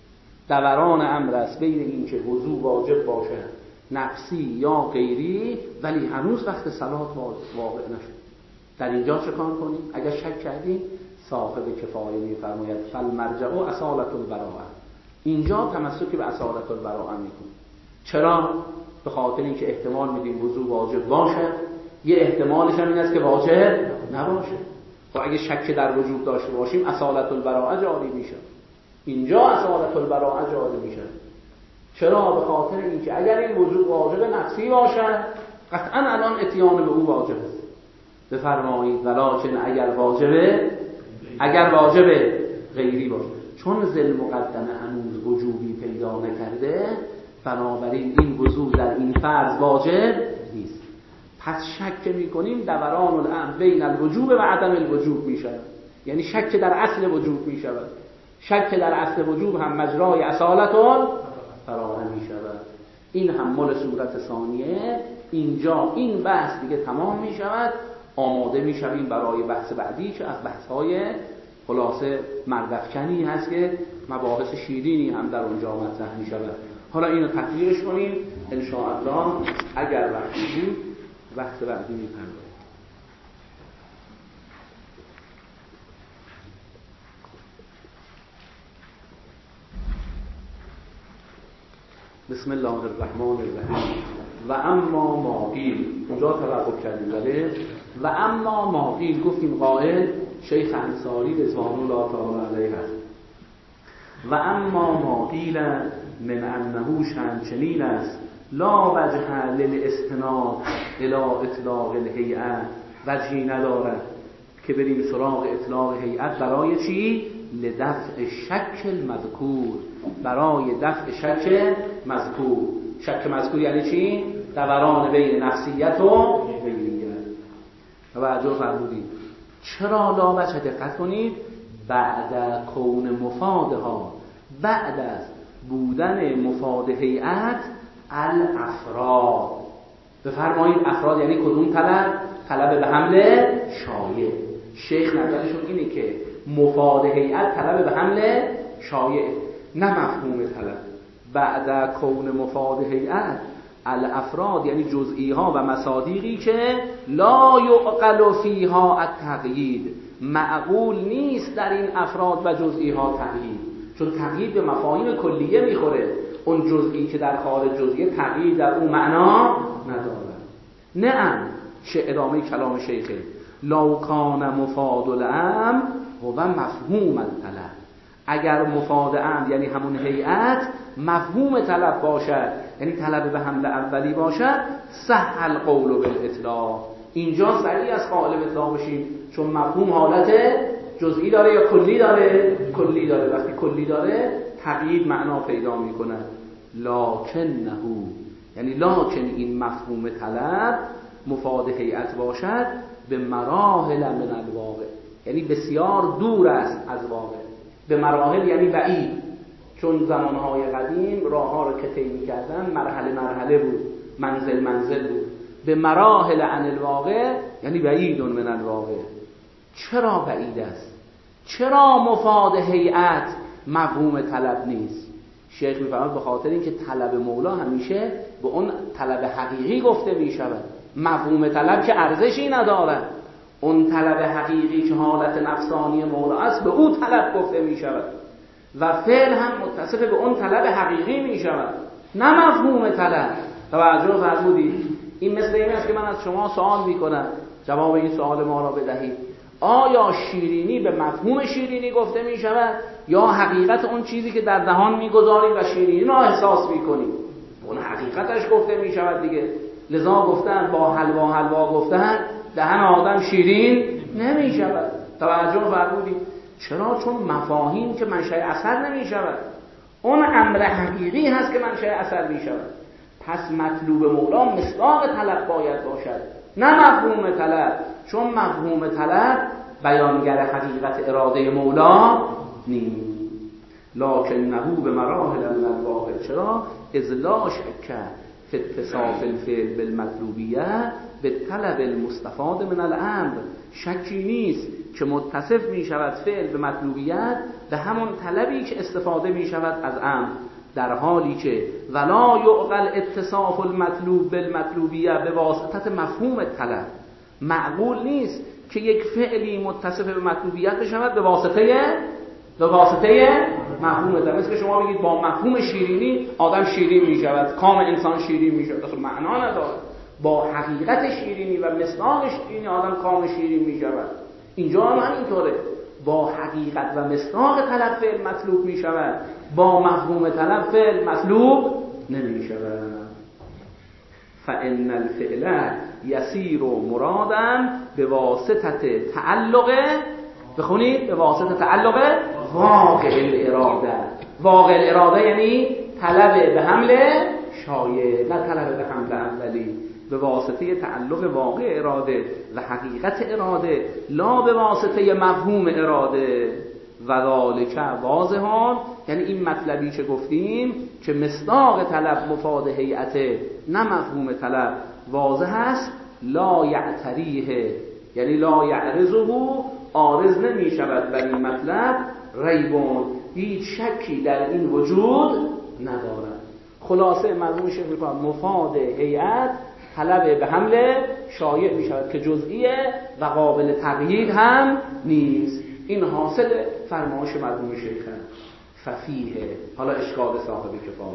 دوران امر است بین این که وضوء واجب باشه نفسی یا غیری، ولی هنوز وقت صلات واقع نشد. در اینجا چه کار کنیم؟ اگر شک کردیم صاحب کفایه میفرماید فالمرجع اصالت البراءه، اینجا تمسک به اصالت البراءه میکنیم. چرا؟ به خاطر اینکه احتمال میدیم وضوء واجب باشه، یه احتمالش هم این است که واجب نباشه. و اگه شک در وجود داشته باشیم اصالت البراءه جاری میشه. اینجا اصالت البراءه جاری میشه. چرا؟ به خاطر اینکه اگر این وضوء واجب نفسی باشه قطعا الان اتیان به او واجب است. بفرمایید ولکن اگر واجبه، اگر واجب غیری باشه، چون ذل مقدمه هنوز وجوبی پیدا نکرده، بنابراین این وضوء در این فرض واجب نیست. پس شک میکنیم دوران الامر بین الوجوب و عدم الوجوب میشه. یعنی شک در اصل وجوب میشه. شک در اصل وجوب هم مجرای اصالت البراءه میشود. این هم مال صورت ثانیه. اینجا این بحث دیگه تمام میشود. آماده میشویم برای بحث بعدی که از بحث‌های خلاصه مردفکنی هست که مباحث شیرینی هم در اونجا مطرح میشود. حالا اینو تطبیقش کنیم ان شاء الله. اگر وقتی بود وقت بعدی میپردازیم. بسم الله الرحمن الرحیم. و اما ما قیل، اونجا توقف کردیم بله. و اما ما قیل، گفتیم قائل شیخ انصاری رضوان الله تعالی علیه هست. و اما ما قیل من انه شنچنین است لا وجه للاستناد الی اطلاق الهیئه، وجهی ندارد که بریم سراغ اطلاق هیئت. برای چی؟ لدفع شک المذکور، برای دفع شک مذکور. شک مذکور یعنی چی؟ دوران بین نفسیت و غیریت. توجه فرمودید. چرا لا وجه؟ دقت کنید. بعد کون مفادها، بعد از بودن مفاد هیئت الافراد. بفرمایید افراد یعنی کدوم طلب؟ طلب به حمل شایع. شیخ نظرشون اینه که مفاد هیئت طلب به حمل شایع، نه مفهوم طلب. بعد کون مفاد هیئت الافراد یعنی جزئی ها و مصادیقی که لا یعقل فیها التقیید، معقول نیست در این افراد و جزئی ها تقیید، چون تقیید به مفاهیم کلیه میخوره. اون جزئی که در خارج جزئیه تقیید در اون معنا نداره. نه چه ادامه کلام شیخه. لو کان مفاد الامر و مفهوم الطلب، اگر مفاد امر یعنی همون هیئت مفهوم طلب باشد، یعنی طلب به حمل اولی باشد، صح القول بالاطلاق. اینجا صحیح از قائل به اطلاق بشیم، چون مفهوم حالت جزئی داره یا کلی داره؟ کلی داره. وقتی کلی داره تقیید معنا پیدا میکنه. لکنه، یعنی لکن این مفهوم طلب مفاد هیئت باشد به مراحل من الواقع، یعنی بسیار دور است از واقع. به مراحل یعنی بعید، چون زمانهای قدیم راه ها رو که طی می‌کردن مرحله مرحله بود، منزل منزل بود. به مراحل عن الواقع یعنی بعید من الواقع. چرا بعید است؟ چرا مفاد هیئت مفهوم طلب نیست؟ شیخ میفرماید به خاطر اینکه طلب مولا همیشه به اون طلب حقیقی گفته میشود. مفهوم طلب که ارزشی ندارد، اون طلب حقیقی که حالت نفسانی مولا است به او طلب گفته میشود و فعل هم متصف به اون طلب حقیقی میشود، نه مفهوم طلب. توجه فرمودید؟ این مثل این است که من از شما سوال میکنم، جواب این سوال ما را بدهید. آیا شیرینی به مفهوم شیرینی گفته می شود یا حقیقت اون چیزی که در دهان میگذاریم و شیرینی را احساس میکنیم؟ اون حقیقتش گفته می شود دیگه. لذا گفتن با حلوا حلوا گفتن دهن آدم شیرین نمی شود. توجه فرمودید؟ چرا؟ چون مفاهیم که منشأ اثر نمی شود، اون امر حقیقی هست که منشأ اثر می شود. پس مطلوب مولا مصداق طلب باید باشد، نه مفهوم طلب، چون مفهوم طلب بیانگر حقیقت اراده مولا نیست. لکنه به مراحل من الواقع، چرا؟ اذ لا شک فی اتصاف الفعل بالمطلوبیه به طلب المستفاد من الامر. شکی نیست که متصف می شود فعل به مطلوبیت به همون طلبی که استفاده می شود از امر، در حالی که ولا یعقل اتصاف المطلوب بالمطلوبیه به واسطه مفهوم طلب. معقول نیست که یک فعلی متصف به مطلوبیت بشود به واسطه به واسطه مفهوم طلب. مثل که شما بگید با مفهوم شیرینی آدم شیرین می شود، کام انسان شیرین می شود، اصلا معنا نداره. با حقیقت شیرینی و مصداق شیرینی آدم کام شیرین می شود. اینجا هم همینطوره، با حقیقت و مصداق طلب فعل مطلوب می شود، با مفهوم طلب فعل مطلوب نمی شود. فإن الفعل یسیر مرادا به واسطه تعلق، بخونید، به واسطه تعلق واقع الاراده. واقع الاراده یعنی طلب به حمل شایع، نه طلب به حمل اولی. به واسطه تعلق واقع اراده و حقیقت اراده، لا به واسطه مفهوم اراده. و ذالک واضحان، یعنی این مطلبی که گفتیم که مصداق طلب مفاد هیئت نه مفهوم طلب واضح است. لا یعتریه یعنی لا یعرضه، عارض نمی شود بر این مطلب ریبون، هیچ شکی در این وجود ندارد. خلاصه مضمون شیخ می‌فرماید مفاد هیئت طلب به حمل شایع می شود که جزئیه و قابل تغییر هم نیست. این حاصل فرمایش مرحوم شیخ. ففیه، حالا اشکال صاحب کفایه،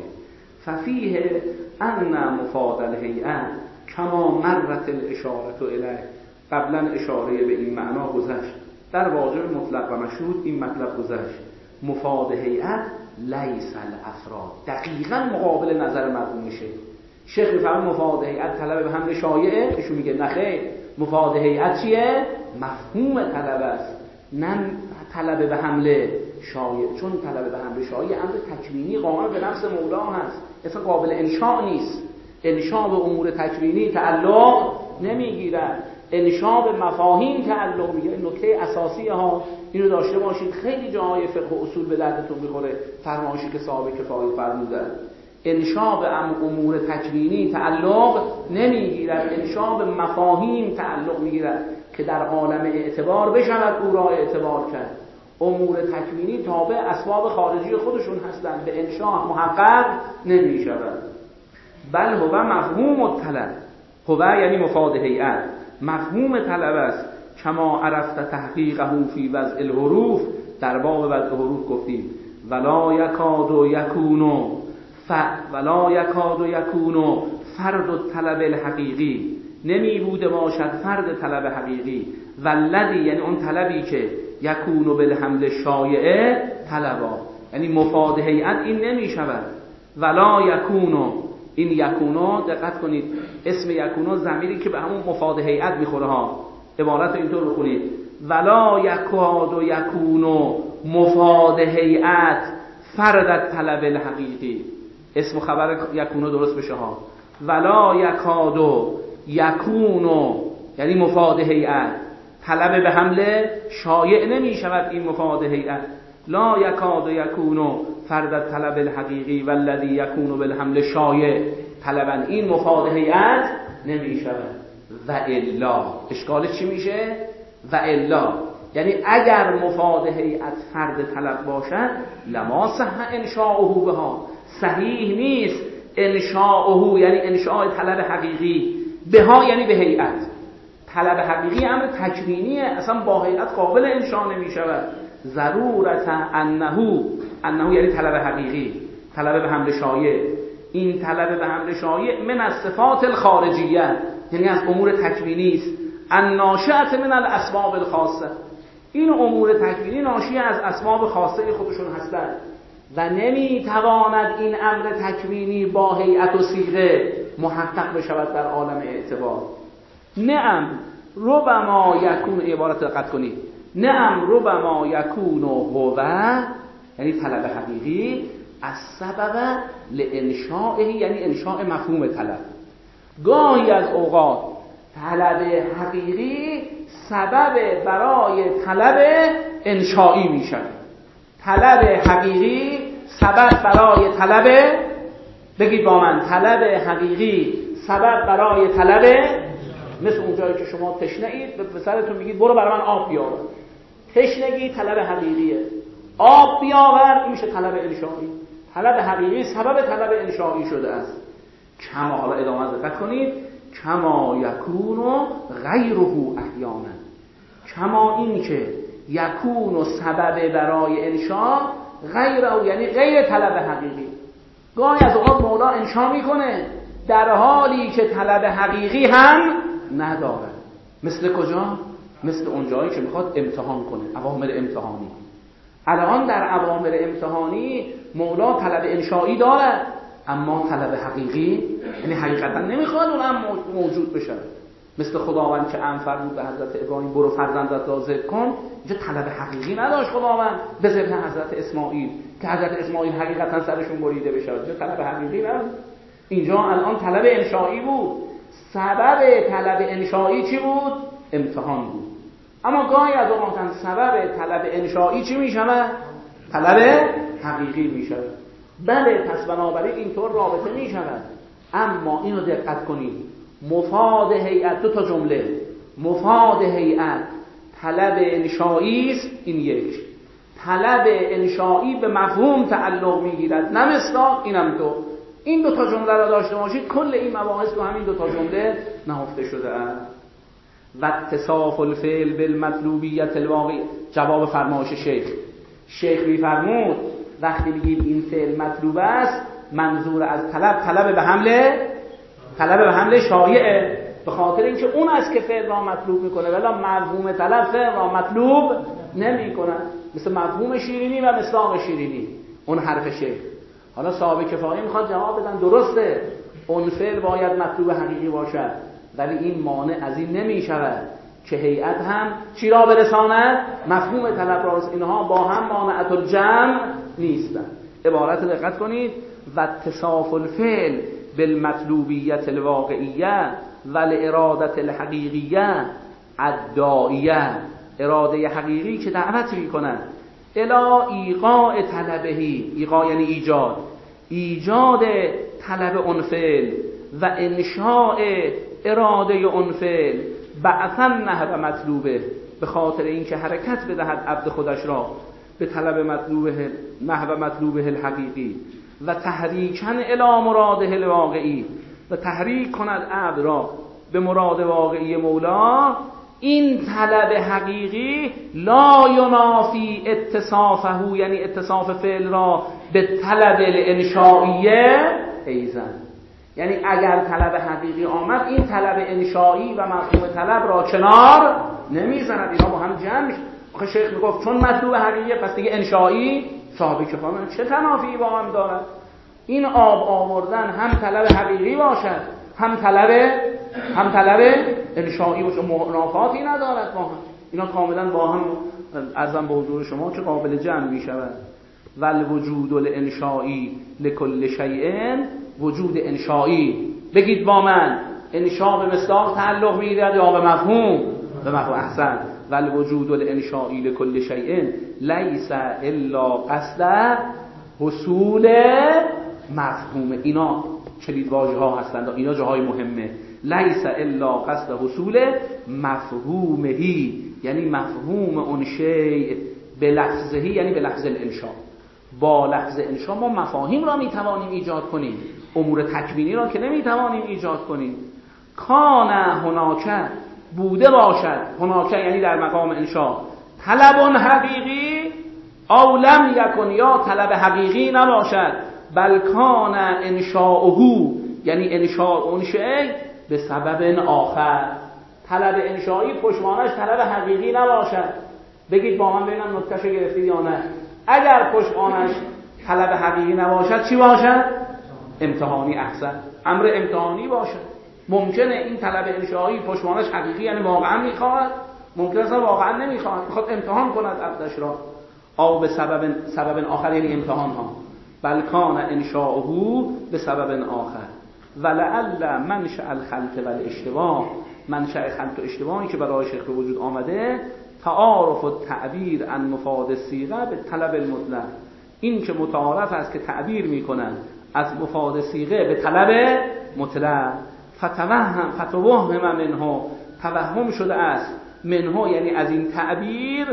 ففیه ان مفاد الهیئه کما مرت الاشاره الیه. قبلا اشاره به این معنا گذشت، در واجب مطلق و مشروط این مطلب گذشت. مفاد هیئت لیس الافراد، دقیقاً مقابل نظر مرحوم شیخ. شیخ می‌فرماید مفاد هیئت طلب به حمل شایعه، ایشون میگه نه خیر، مفاد هیئت چیه؟ مفهوم طلب است، نه طلب به حمل شایع. چون طلب به حمل شایع امر تکوینی قائم به نفس مولا هست، اصلا قابل انشاء نیست. انشاء به امور تکوینی تعلق نمیگیرد، انشاء به مفاهیم تعلق میگیره. این نکته اساسی ها، اینو داشته باشید. خیلی جاهای فقه و اصول به دردتون میخوره. فرمایشی که صاحب کفایه فرمودن، انشاء به امور تکوینی تعلق نمیگیرد، انشاء به مفاهیم تعلق میگیرد که در عالم اعتبار بشود او را اعتبار کرد. امور تکوینی تابع اسباب خارجی خودشون هستند، به انشاء محقق نمی شود. بل هو مفهوم الطلب، هو یعنی مفاد هیئت مفهوم طلب است. کما عرفت تحقیقه فی وضع الحروف، در باب وضع حروف گفتیم ولا یکاد یکون ف ولا یکاد یکون فرد الطلب الحقیقی، نمی بوده باشد فرد طلب حقیقی. والذی یعنی اون طلبی که یکون بالحمل شایعه طلبا، یعنی مفاد هیئت این نمی شود. ولا یکون، این یکونو دقت کنید، اسم یکونو ضمیری که به همون مفاد هیئت میخوره ها. عبارت اینطور بخونید ولا یکاد یکون مفاد هیئت فرد طلب الحقیقی. اسم خبر یکونو درست بشه ها. ولا یکاد یکون یعنی مفاد هیئت طلب به حمله شایع نمی شود. این مفاد هیئت لا یکاد یکون فرد طلب الحقیقی والذی یکون بالحمل شایع طلبا، این مفاد هیئت نمی شود. و الا اشکالش چی میشه؟ و الا یعنی اگر مفاد هیئت فرد طلب باشد لما صح انشاؤه بها، صحیح نیست انشاؤه یعنی انشاء طلب حقیقی، بها یعنی به هیئت. طلب حقیقی امر تکوینیه، اصلا با هیئت قابل انشاء نمی شود. ضرورت انه، انه یعنی طلب حقیقی، طلب به حمل شایع. این طلب به حمل شایع من از صفات الخارجیه، یعنی از امور تکوینی است. الناشئه من الاسباب الخاصه، این امور تکوینی ناشی از اسباب خاصه خودشون هستند و نمیتواند این امر تکوینی با هیئت و صیغه محقق بشود در عالم اعتبار. نعم ربما یکون، عبارت دقت کنید، نعم ربما یکون هو یعنی طلب حقیقی از سبب لانشائه یعنی انشاء مفهوم طلب. گاهی از اوقات طلب حقیقی سبب برای طلب انشایی می شود. طلب حقیقی سبب برای طلب، بگید با من، طلب حقیقی سبب برای طلب، مثل اون جایی که شما تشنه اید به پسرتون میگید برو برای من آب بیاور، تشنگی طلب حقیقیه، آب بیاور این میشه طلب انشایی. طلب حقیقی سبب طلب انشایی شده است. کما، حالا ادامه دقت کنید، کما یکون غیره احیانا، کما این که یکون سبب برای انشاء غیره یعنی غیر طلب حقیقی. گاهی از اوقات مولا انشاء میکنه در حالی که طلب حقیقی هم نداره. مثل کجا؟ مثل اون جایی که میخواد امتحان کنه، اوامر امتحانی. الان در اوامر امتحانی مولا طلب انشایی داره اما طلب حقیقی یعنی حقیقتا نمیخواد اون هم موجود بشه. مثل خداوند که امر فرمود به حضرت ابراهیم برو فرزندت را ذبح کن، اینجا طلب حقیقی نداشت خداوند به ذبح حضرت اسماعیل که حضرت اسماعیل حقیقتا سرشون بریده بشه، اینجا طلب حقیقی نداشت. اینجا الان طلب انشایی بود. سبب طلب انشایی چی بود؟ امتحان بود. اما گاهی از اوقات سبب طلب انشایی چی میشود؟ طلب حقیقی میشود. بله، پس بنابراین اینطور رابطه میشود. اما اینو دقت کنید، مفاد هیئت، دو تا جمله، مفاد هیئت طلب انشایی است، این یک. طلب انشایی به مفهوم تعلق میگیرد، نه مصداق، اینم دو. این دو تا جمله را داشته باشید، کل این مباحث تو همین دو تا جمله نهفته شده است. و اتصاف الفعل بالمطلوبیت الواقعی، جواب فرمایش شیخ. شیخ میفرمود وقتی بگید این فعل مطلوب است، منظور از طلب طلب به حمله، طلب به حمله شایعه، به خاطر اینکه اون است که فعل را مطلوب میکنه، ولی مفهوم طلب فعل را مطلوب نمیکنه. مثل مفهوم شیرینی و مصداق شیرینی، اون حرف شیخ. حالا صاحب کفایه میخواد جواب بدن درسته، اون فعل باید مطلوب حقیقی باشد، ولی این مانع از این نمیشود که هیئت هم چی را برساند؟ مفهوم طلب را برساند. اینها با هم مانعت الجمع نیستند. عبارت دقت کنید، و اتصاف الفعل بالمطلوبیت الواقعیه و الارادت الحقیقیه الداعیه، اراده حقیقی که دعوت میکنند الا ایقاع طلبهی، ایقاع یعنی ایجاد، ایجاد طلب اون فعل و انشاء اراده اون فعل بعثا نحو مطلوبه، به خاطر اینکه حرکت بدهد عبد خودش را به طلب مطلوبه نحو مطلوبه الحقیقی و تحریکاً الی مراده الواقعی، و تحریک کند عبد را به مراد واقعی مولا. این طلب حقیقی لا ینافی اتصافه، یعنی اتصاف فعل را به طلب الانشائیه ایزن، یعنی اگر طلب حقیقی آمد این طلب انشایی و مفهوم طلب را کنار نمیزند، اینا با هم جمع میشه. آخه شیخ میگفت چون مطلوب حقیقیه پس دیگه انشایی صاحب کفایه چه تنافی با هم دارد؟ این آب آوردن هم طلب حقیقی باشد هم طلب هم طلب انشایی باشه، منافاتی ندارد با هم. اینا کاملا با هم عرضم به حضور شما که قابل جمع میشود. والوجود الانشایی لکل شیء، وجود انشایی، بگید با من، انشاء به مصداق تعلق میگیرد یا به مفهوم؟ به مفهوم. احسن. والوجود الانشایی لکل شیء لیس الا قصد حصول مفهوم. اینا کلید واژه ها هستند، اینا جاهای مهمه. لیس الا قصد حصول مفهومهی، یعنی مفهوم اون شیء به لفظهی، یعنی به لفظ الانشاء. با لفظ انشاء ما مفاهیم را میتوانیم ایجاد کنیم، امور تکوینی را که نمیتوانیم ایجاد کنیم. کان هناک بوده باشد، هناک یعنی در مقام انشاء، طلب حقیقی او لم یکن، یا طلب حقیقی نباشد، بل کان انشاؤه یعنی انشاء اون شیء به سبب آخر، طلب انشایی پشتوانش طلب حقیقی نباشد. بگید با من ببینم نکتهشو گرفتید یا نه؟ اگر پشتوانش طلب حقیقی نباشد چی باشد؟ امتحانی. احسن، امر امتحانی باشد. ممکنه این طلب انشایی پشتوانش حقیقی یعنی واقعا میخواد، ممکنه اصلا واقعا نمیخواد، میخواد امتحان کند عبدش را، او به سبب سبب آخر یعنی امتحان ها، بل کان انشاؤه به سبب آخر. ولعل منشأ الخلط و الاشتباه، منشأ خلط و اشتباهی که برای شیخ به وجود آمده، تعارف و تعبیر عن مفاد الصیغه به طلب المطلق، این که متعارف است که تعبیر میکنن از مفاد صیغه به طلب مطلق. فتوهم فتوهم منه، توهم شده است، منه یعنی از این تعبیر،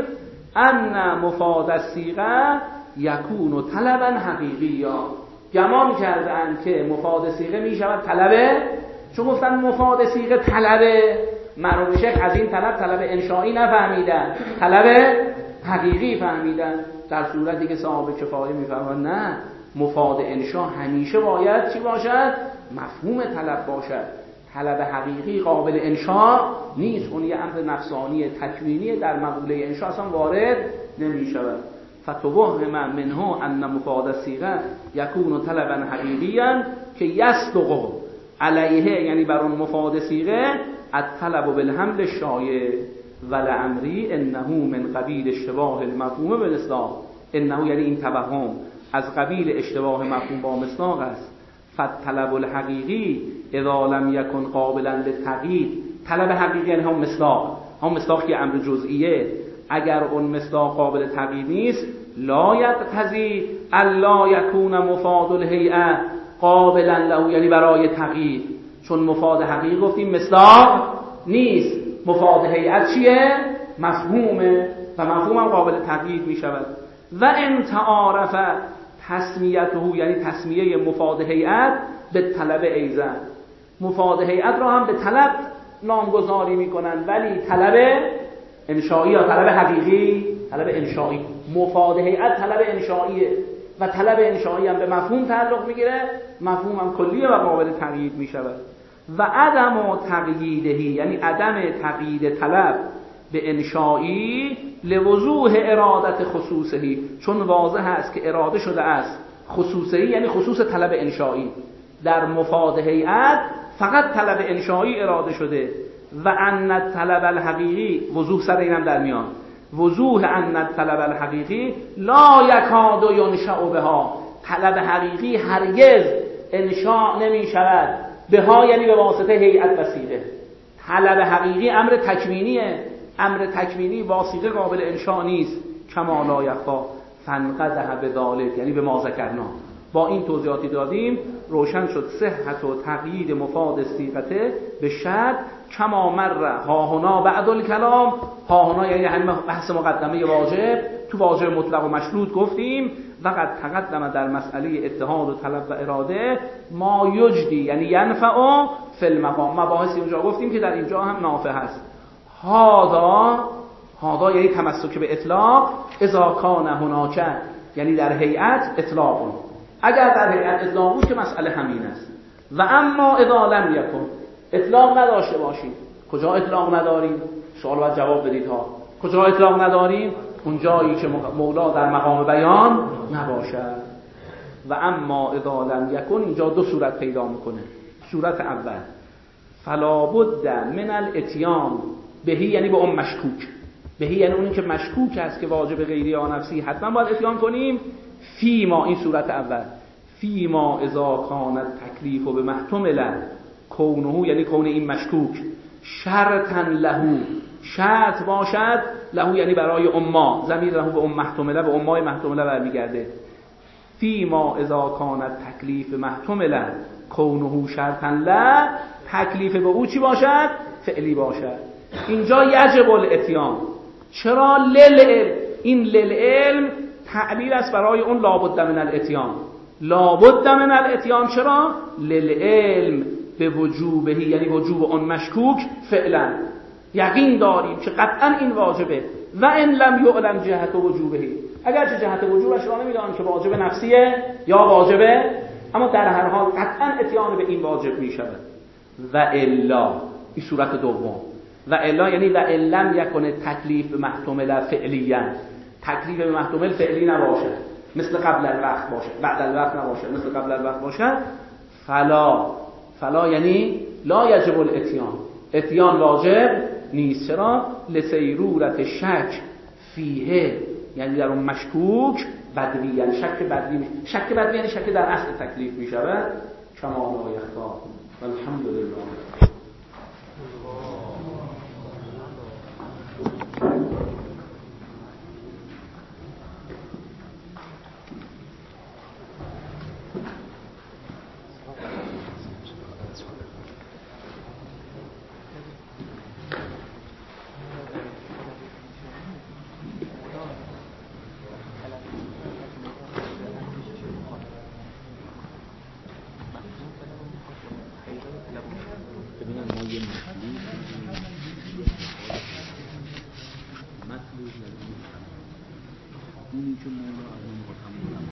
ان مفاد الصیغه یکون طلبا حقیقیا، گمان کردن که مفاد صیغه می شود طلبه، چون گفتن مفاد صیغه طلبه، مرحوم شیخ از این طلب طلب انشایی نفهمیدن، طلب حقیقی فهمیدن، در صورتی که صاحب کفایه میفرمایند نه، مفاد انشا همیشه باید چی باشد؟ مفهوم طلب باشد، طلب حقیقی قابل انشا نیست، اون یه امر نفسانی تکوینی در مقوله انشا اصلا وارد نمی شود. فتوهم منه ان مفاد الصیغه یکون طلبا حقیقیا که یصدق علیه، یعنی بر اون مفاد صیغه، الطلب بالحمل الشایع ولعمری انه من قبیل اشتباه المفهوم بالاصطلاح، انه یعنی این توهم از قبیل اشتباه مفهوم با مصداق است. فالطلب الحقیقی اذا لم یکن قابلا للتقیید، طلب حقیقی یعنی هم مصداق، هم مصداق که امر جزئیه، اگر اون مصداق قابل تقیید نیست، لا یقتضی الا یکون مفاد الهیئه قابلا له، یعنی برای تقیید، چون مفاد حقیقی گفتیم مصداق نیست، مفاد هیئت چیه؟ مفهومه و مفهوم هم قابل تقیید می شود. و ان تعارف تسمیته، یعنی تسمیه مفاد هیئت به طلب ایزن، مفاد هیئت را هم به طلب نامگذاری می کنند، ولی طلب انشایی یا طلب حقیقی؟ طلب انشایی. مفاد هیئت طلب انشاییه و طلب انشایی هم به مفهوم تعلق میگیره، مفهوم هم کلیه و قابل تقیید می شود. و عدم تقییدهی یعنی عدم تقیید طلب به انشایی لوضوح ارادت خصوصهی، چون واضح است که اراده شده است خصوصهی یعنی خصوص طلب انشایی، در مفاد هیئت فقط طلب انشایی اراده شده. و ان طلب الحقیقی، وضوح سر اینم در میان، وضوح ان طلب الحقیقی لا یکاد ینشأ بها، طلب حقیقی هرگز انشاء نمی شود بها یعنی به واسطه هیئت و صیغه. طلب حقیقی امر تکوینیه، امر تکوینی با صیغه قابل انشاء نیست. کما لا یخفا فانقدح بذلک یعنی به ما ذکرنا. با این توضیحاتی دادیم روشن شد صحت و تقیید مفاد صیغته به شرط کما مر ها هنا بعد الکلام، ها هنا یعنی همین بحث مقدمه واجب، تو واجب مطلق و مشروط گفتیم. وقد تقدم در مسئله اتحاد و طلب و اراده ما یجدی یعنی ینفع فی المقام، مباحثی اونجا گفتیم که در اینجا هم نافع هست. هادا هادا یعنی تمسک به اطلاق، اذا کان هناک یعنی در هیئت اطلاق، اگر در هیئت اطلاق بود که مسئله همین است. و اما اذا لم یکن، اطلاق نداشته باشید، کجا اطلاق نداریم؟ سوال باید جواب بدید ها. کجا اطلاق نداریم؟ اون جایی که مولا در مقام بیان نباشد. و اما اذا لم یکن اینجا دو صورت پیدا میکنه. صورت اول فلا بد من الاتیان بهی یعنی به اون مشکوک، بهی یعنی اون که مشکوک است که واجب غیری یا نفسی حتما باید اتیان کنیم. فی ما، این صورت اول، فی ما اذا کانت تکلیف و به محتمل کونه یعنی کون این مشکوک شرطا له، شرط باشد، له یعنی برای اما، ضمیر له به ام محتمله به امای محتمله برمیگرده. فی ما اذا کانت تکلیف محتمل کونه شرطا له، تکلیف به او چی باشد؟ فعلی باشد. اینجا یجب الاتیان، چرا للعلم؟ این للعلم تعلیل است برای اون لابد من الاتیان. لابد من الاتیان چرا؟ للعلم به وجوبه، یعنی وجوب اون مشکوک فعلا یقین داریم که قطعا این واجبه. و ان لم یعلم جهت وجوبه، اگر چه جهت وجوبش را نمیدانیم که واجب نفسیه یا واجبه، اما در هر حال قطعا اتیان به این واجب میشود. و الا، این صورت دوم. و الا یعنی و ان لم یکن تکلیف محتمل فعلیا، تکلیف به محتمل فعلی نباشه، مثل قبل الوقت باشه، بعد الوقت نباشه، مثل قبل الوقت باشه، فلا فلا یعنی لا یجب الاتیان، اتیان واجب نیست. چرا؟ لسیرورت شک فیه، یعنی در اون مشکوک بدوی، یعنی شک بدوی میشه. شک بدوی یعنی شک در اصل تکلیف میشود. کما لا یخفا. الحمدلله. اونی که مولا از اون